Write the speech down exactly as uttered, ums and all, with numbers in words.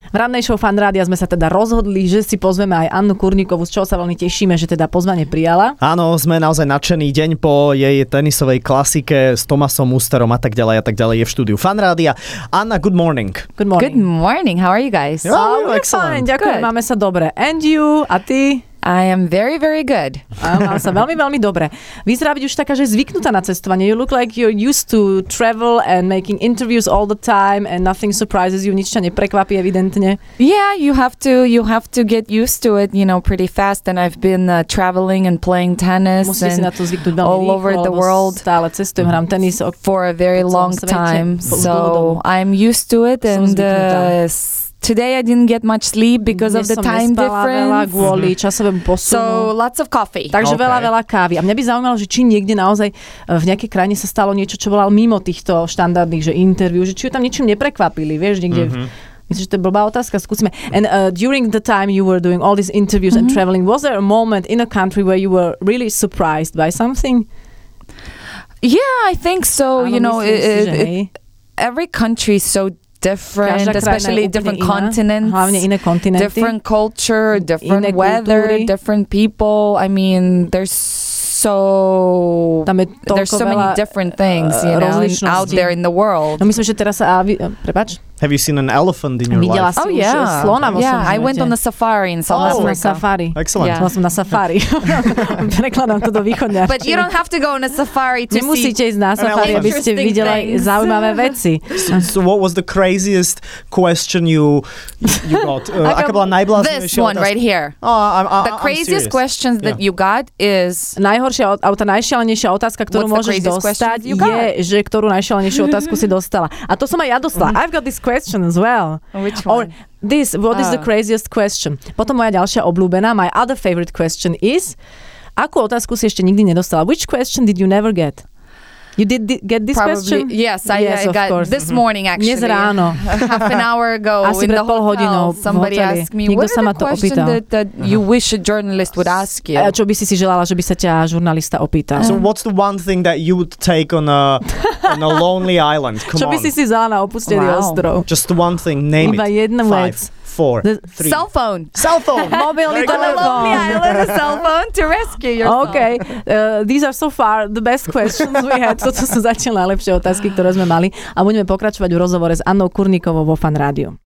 V rannej show Fan Rádia sme sa teda rozhodli, že si pozveme aj Annu Kurníkovú, z čoho sa veľmi tešíme, že teda pozvanie prijala. Áno, sme naozaj nadšení deň po jej tenisovej klasike s Tomasom Musterom a tak ďalej a tak ďalej je v štúdiu Fan Rádia. Anna, good morning. Good morning. Good morning. How are you guys? Oh, we're fine. Ďakujem, máme sa dobre. And you? A ty? I am very, very good. Mám sa veľmi, veľmi dobre. Vyzerá byť už taká, že zvyknutá na cestovanie. You look like you're used to travel and making interviews all the time and nothing surprises you. Nič ťa neprekvapí evidentne. Yeah, you have to you have to get used to it, you know, pretty fast. And I've been uh, traveling and playing tennis Musíte si na to zvyknúť veľmi all rýchlo, over the world. Stále cestujem, hrám tenis for a very long time. So I'm used to it and uh, today I didn't get much sleep because Dnes of the som time difference. Veľa kvôli časovému posunu. So lots of coffee. Takže Okay. veľa, veľa kávy. A mňa by zaujímalo, že či niekde naozaj v nejakej krajine sa stalo niečo, čo bolo mimo týchto štandardných, že interview, že či ju tam ničím neprekvapili, vieš, niekde... Mm-hmm. Myslím, že to je blbá otázka, skúsme. And uh, during the time you were doing all these interviews mm-hmm. and traveling, was there a moment in a country where you were really surprised by something? Yeah, I think so. Áno, you know, myslím it, si, že it, hej. every country is so different, Každá krajina especially je úplne different iná, continents, hlavne iné kontinenty, different culture, different iné weather, kultúry. different people. I mean, there's so Tam je there's toľko so many veľa, different things, uh, you know, in- rozličností. out there in the world. No myslím, že teraz sa... Uh, prepač? Have you seen an elephant in your Videla life? si Oh už yeah, slona vo svojom yeah. I went živote? on a safari in South Oh, na Africa. safari. Excellent. Yeah. Bola som na safari. Prekladám to do východňarčiny. But you don't have to go on a safari to see. Nemusíte ísť na safari, aby ste interesting videli things. zaujímavé veci. So, so what was the craziest question you you got? Uh, aká bola najbláznivejšia This one otázka? right here. Oh, I'm, I'm, The I'm craziest serious. questions that Yeah. you got is Najhoršia, alebo tá najšialenejšia otázka, ktorú What's the môžeš craziest dostať, question you got? je, že ktorú najšialenejšiu otázku si dostala. A to som aj ja dostala. I've got this question as well. which Or one? this, what is the Ah. craziest question? Potom moja ďalšia obľúbená, my other favorite question is, akú otázku si ešte nikdy nedostala? Which question did you never get? You did di- get this question? Probably, yes, I, Yes, I of got course. this morning actually. Dnes ráno. Half an hour ago Asi in pred the pol hodinou hotel, v somebody hoteli. asked me, Niekto what sa are ma the to question opýtal. that, that you wish a journalist would ask you? A čo by si si želala, že by sa ťa žurnalista opýtal? So what's the one thing that you would take on a on a lonely island? Come Čo by on. si si vzala na opustený Wow. ostrov? Just the one thing. Name Iba it. jedna Five, vec. four, The- three. Cell phone. Cell phone. Mobilný Very On a good. lonely telefón. island, a cell phone to rescue yourself. OK, uh, these are so far the best questions we had. Toto sú zatiaľ najlepšie otázky, ktoré sme mali. A budeme pokračovať v rozhovore s Annou Kurníkovou vo Fan Rádiu.